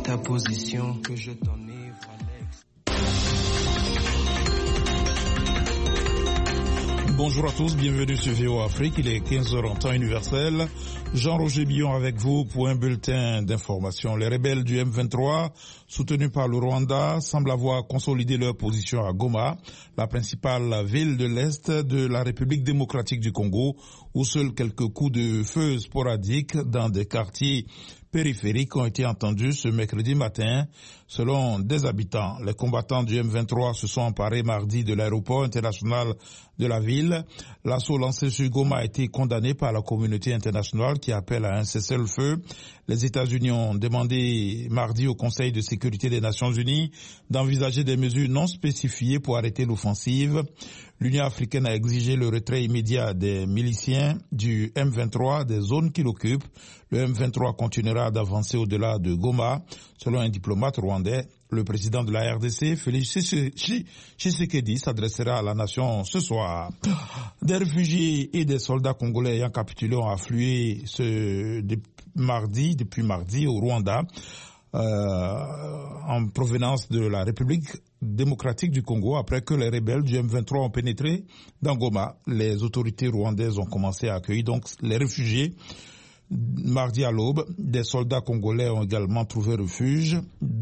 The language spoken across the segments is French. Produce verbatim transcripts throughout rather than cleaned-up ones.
ta position, que je t'enivre Alex. Bonjour à tous, bienvenue sur V O Afrique, il est quinze heures en temps universel. Jean-Roger Billon avec vous pour un bulletin d'information. Les rebelles du M vingt-trois, soutenus par le Rwanda, semblent avoir consolidé leur position à Goma, la principale ville de l'Est de la République démocratique du Congo, où seuls quelques coups de feu sporadiques dans des quartiers périphériques ont été entendus ce mercredi matin. Selon des habitants, les combattants du M vingt-trois se sont emparés mardi de l'aéroport international de la ville. L'assaut lancé sur Goma a été condamné par la communauté internationale qui appelle à un cessez-le-feu. Les États-Unis ont demandé mardi au Conseil de sécurité des Nations Unies d'envisager des mesures non spécifiées pour arrêter l'offensive. L'Union africaine a exigé le retrait immédiat des miliciens du M vingt-trois des zones qu'il occupe. Le M vingt-trois continuera d'avancer au-delà de Goma. Selon un diplomate rwandais, le président de la R D C, Félix Tshisekedi, s'adressera à la nation ce soir. Des réfugiés et des soldats congolais ayant capitulé ont afflué ce de mardi, depuis mardi au Rwanda, euh, en provenance de la République démocratique du Congo, après que les rebelles du M vingt-trois ont pénétré dans Goma. Les autorités rwandaises ont commencé à accueillir donc les réfugiés. Mardi à l'aube, des soldats congolais ont également trouvé refuge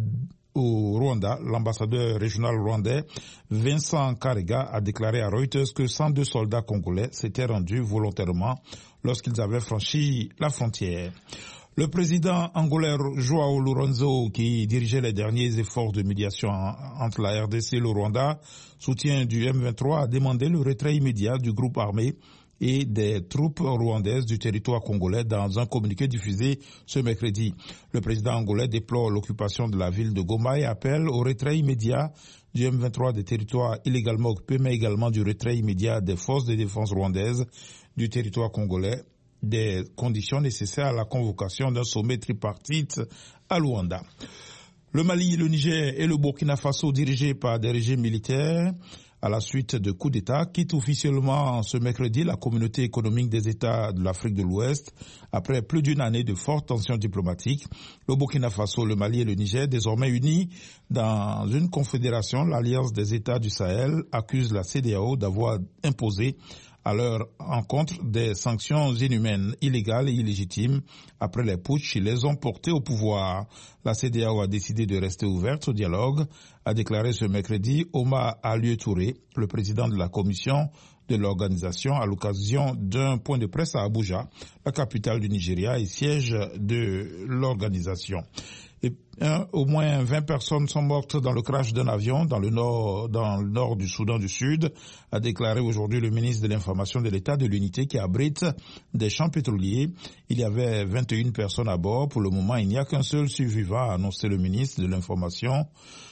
au Rwanda. L'ambassadeur régional rwandais Vincent Karega a déclaré à Reuters que cent deux soldats congolais s'étaient rendus volontairement lorsqu'ils avaient franchi la frontière. Le président angolais João Lourenço, qui dirigeait les derniers efforts de médiation entre la R D C et le Rwanda, soutien du M vingt-trois, a demandé le retrait immédiat du groupe armé et des troupes rwandaises du territoire congolais dans un communiqué diffusé ce mercredi. Le président angolais déplore l'occupation de la ville de Goma et appelle au retrait immédiat du M vingt-trois des territoires illégalement occupés, mais également du retrait immédiat des forces de défense rwandaises du territoire congolais, des conditions nécessaires à la convocation d'un sommet tripartite à Luanda. Le Mali, le Niger et le Burkina Faso, dirigés par des régimes militaires, à la suite de coups d'État, quittent officiellement ce mercredi la communauté économique des États de l'Afrique de l'Ouest après plus d'une année de fortes tensions diplomatiques. Le Burkina Faso, le Mali et le Niger, désormais unis dans une confédération, l'Alliance des États du Sahel, accusent la C D A O d'avoir imposé à leur encontre des sanctions inhumaines, illégales et illégitimes après les putschs qui les ont portés au pouvoir. La C D A O a décidé de rester ouverte au dialogue, a déclaré ce mercredi Omar Alieu Touré, le président de la commission de l'organisation, à l'occasion d'un point de presse à Abuja, la capitale du Nigeria et siège de l'organisation. Et un, au moins vingt personnes sont mortes dans le crash d'un avion dans le nord, dans le nord du Soudan du Sud, a déclaré aujourd'hui le ministre de l'Information de l'État de l'unité qui abrite des champs pétroliers. Il y avait vingt et une personnes à bord. Pour le moment, il n'y a qu'un seul survivant, a annoncé le ministre de l'Information.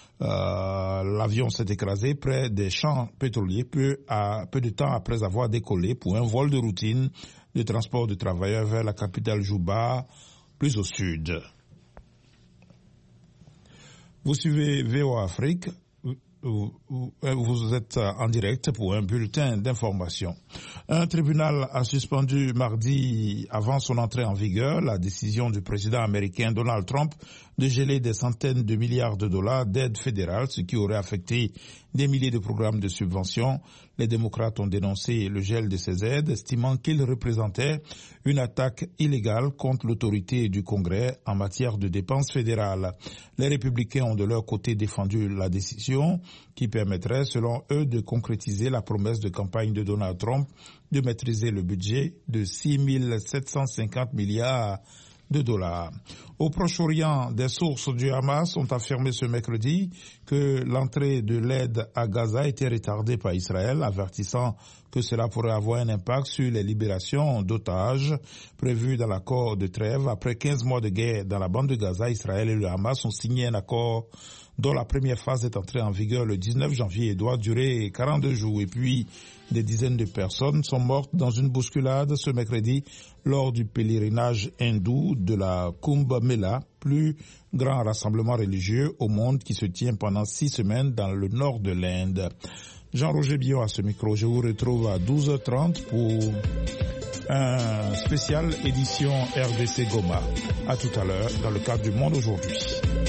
Euh, l'avion s'est écrasé près des champs pétroliers peu, à, peu de temps après avoir décollé pour un vol de routine de transport de travailleurs vers la capitale Juba, plus au sud. Vous suivez V O Afrique, vous êtes en direct pour un bulletin d'information. Un tribunal a suspendu mardi, avant son entrée en vigueur, la décision du président américain Donald Trump de geler des centaines de milliards de dollars d'aide fédérale, ce qui aurait affecté des milliers de programmes de subventions. Les démocrates ont dénoncé le gel de ces aides, estimant qu'il représentait une attaque illégale contre l'autorité du Congrès en matière de dépenses fédérales. Les républicains ont de leur côté défendu la décision qui permettrait, selon eux, de concrétiser la promesse de campagne de Donald Trump de maîtriser le budget de six mille sept cent cinquante milliards de dollars. Au Proche-Orient, des sources du Hamas ont affirmé ce mercredi que l'entrée de l'aide à Gaza était retardée par Israël, avertissant que cela pourrait avoir un impact sur les libérations d'otages prévues dans l'accord de trêve. Après quinze mois de guerre dans la bande de Gaza, Israël et le Hamas ont signé un accord dont la première phase est entrée en vigueur le dix-neuf janvier et doit durer quarante-deux jours. Et puis, des dizaines de personnes sont mortes dans une bousculade ce mercredi lors du pèlerinage hindou de la Kumbh Mela, plus grand rassemblement religieux au monde qui se tient pendant six semaines dans le nord de l'Inde. Jean-Roger Billon à ce micro. Je vous retrouve à douze heures trente pour un spécial édition R D C Goma. À tout à l'heure dans le cadre du Monde aujourd'hui.